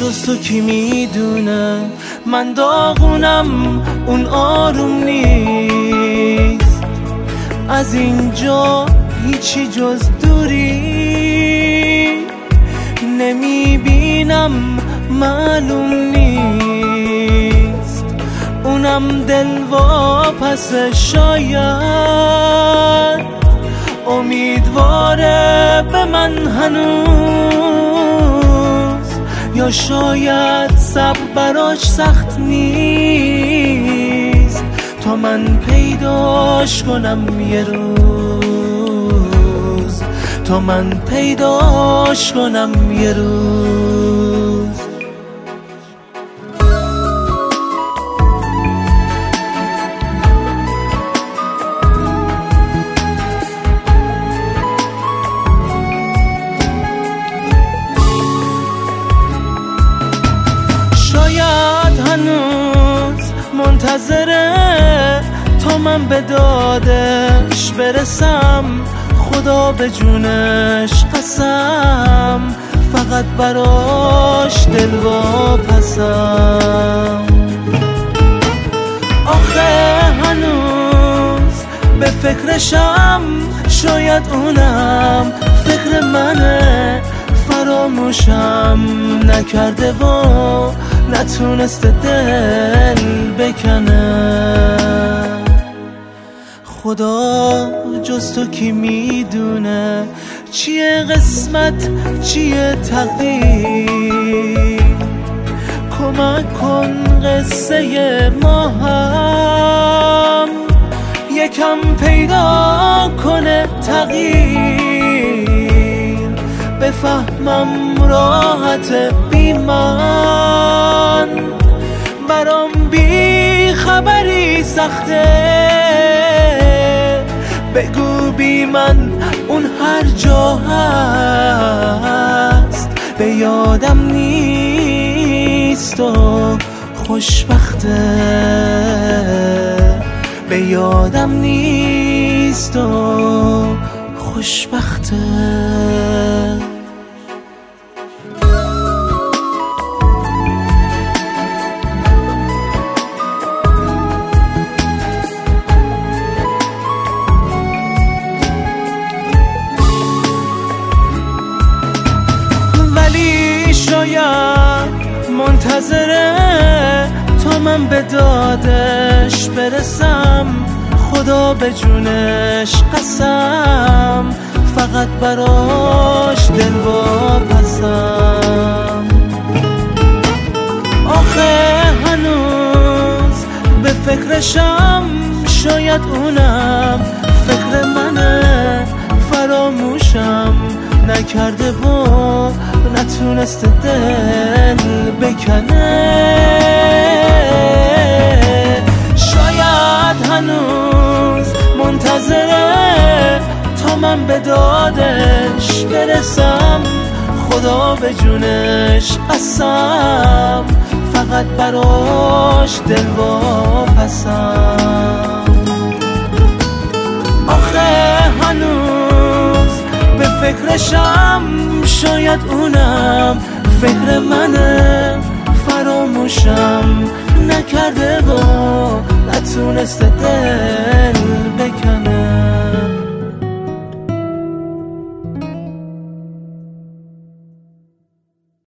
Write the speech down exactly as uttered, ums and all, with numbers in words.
جز تو کی میدونه من داغونم اون آروم نیست. از اینجا هیچی جز دوری نمیبینم، معلوم نیست. اونم دل واپس شاید امیدواره به من هنوز، یا شاید صبر براش سخت نیست تا من پیداش کنم یه روز، تا من پیداش کنم یه روز. شاید هنوز منتظره تا من به دادش برسم، خدا به جونش قسم فقط براش دل واپسم. آخه هنوز به فکرشم، شاید اونم فکر منه، فراموشم نکرده و نتونسته دل بکنه. خدا جز تو کی میدونه چیه قسمت چیه تقدیر، کمک کن قصه ما هم یکم پیدا کنه تغییر، بفهمم راحت بی من، برام بی خبری سخته. بگو بی من اون هر جا هست به یادم نیست و خوشبخته، به یادم نیست و خوشبخته. شاید منتظره تا من به دادش برسم، خدا به جونش قسم فقط براش دل واپسم. آخه هنوز به فکرشم، شاید اونم فکر منه، فراموشم نکرده و نتونسته دل بکنه. شاید هنوز منتظره تا من به دادش برسم، خدا به جونش قسم فقط براش دل واپسم. آخه هنوز به فکرشم، شاید اونم فکر منه، فراموشم نکرده و نتونسته دل